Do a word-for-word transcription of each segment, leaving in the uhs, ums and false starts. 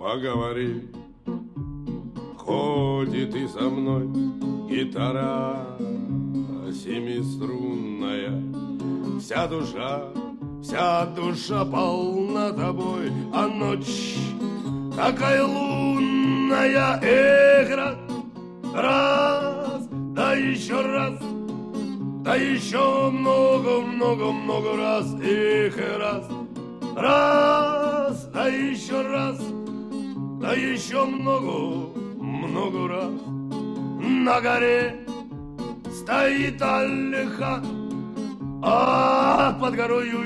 поговори. Ходит и со мной гитара семиструнная. Вся душа, вся душа полна тобой, а ночь такая лунная. Эх, раз, раз, да еще раз, да еще много-много-много раз. Эх, раз, раз, да еще раз, да еще много-много раз. На горе стоит ольха, а под горою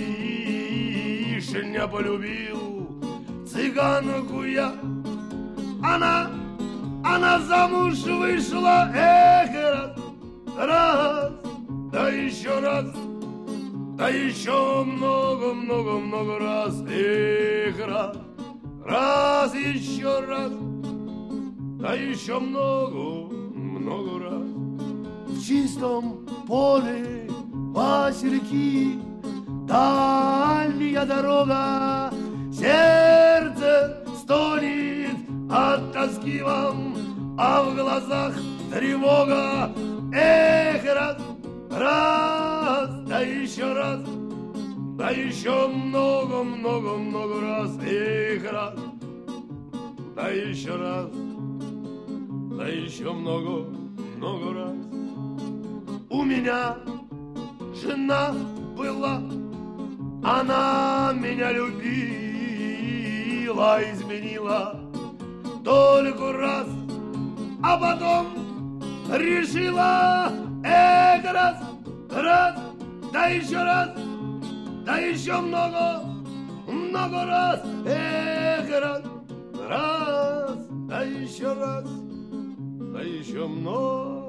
вишня. Полюбил цыганку я, она, она замуж вышла. Эх, раз, раз, да еще раз, да еще много-много-много раз. Эх, раз, раз, еще раз, да еще много-много раз. В чистом поле васильки, дальняя дорога, сердце стонет от тоски вам, а в глазах тревога. Эх, раз, раз, да еще раз, да еще много-много-много раз. Эх, раз, да еще раз, да еще много-много раз. У меня жена была, она меня любила, изменила только раз, а потом решила. Эх, раз, раз, да еще раз, да еще много, много раз. Эх, раз, раз, да еще раз, да еще много.